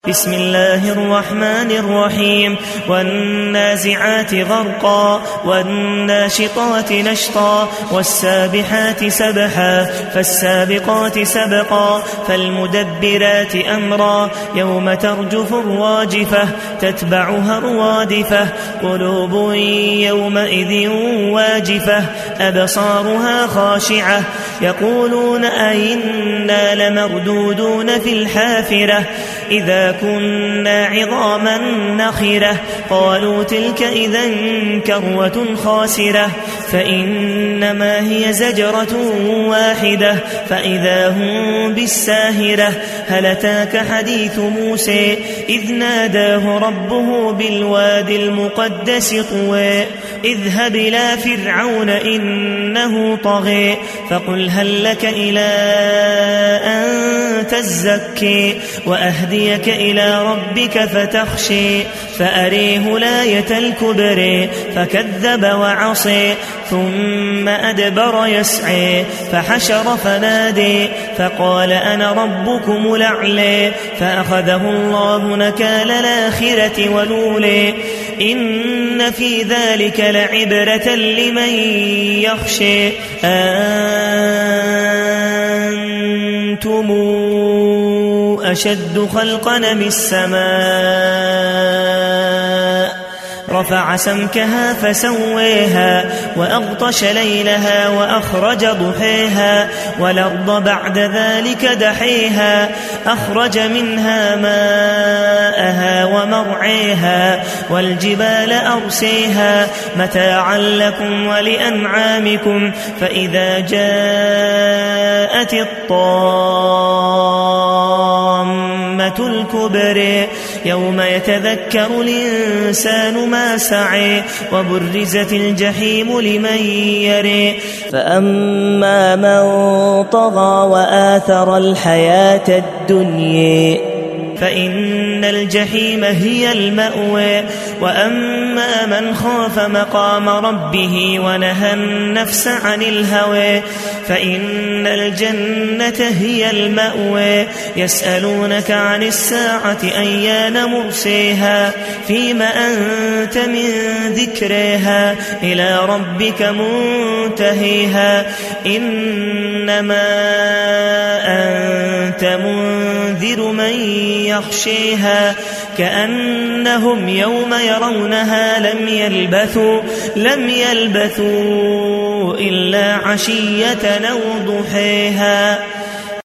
بسم الله الرحمن الرحيم والنازعات غرقا والناشطات نشطا والسابحات سبحا فالسابقات سبقا فالمدبرات أمرا يوم ترجف الراجفة تتبعها الرادفة قلوب يومئذ واجفة أبصارها خاشعة يقولون أئنا لمردودون في الحافرة إذا كنا عظاما نخرة قالوا تلك إذا كروة خاسرة فإنما هي زجرة واحدة فإذا هم بالساهرة هل أتاك حديث موسى إذ ناداه ربه بالوادي المقدس طوى اذهب إلى فرعون إنه طغى فقل هل لك إلى أن تزكي وأهديك إلى ربك فتخشي فأريه الآية الكبرى فكذب وعصي ثم أدبر يسعي فحشر فنادي فقال أنا ربكم الأعلى فأخذه الله نكال الآخرة والأولى إن في ذلك لعبرة لمن يخشى أنتم أشد خلقا من السماء رفع سمكها فسويها وأغطش ليلها وأخرج ضحيها والأرض بعد ذلك دحيها أخرج منها ماءها ومرعيها والجبال أرسيها متاعا لكم ولأنعامكم فإذا جاءت الطامة الكبرى يوم يتذكر الإنسان ما سعى وبرزت الجحيم لمن يرى فأما من طغى وآثر الحياة الدنيا فإن الجحيم هي المأوى وأما من خاف مقام ربه ونهى النفس عن الهوى فإن الجنة هي المأوى يسألونك عن الساعة أيان مرسيها فيما أنت من ذكرها إلى ربك منتهيها إنما أنت منذر من يخشيها كأنهم يوم يرونها لم يلبثوا إلا عشية أو ضحيها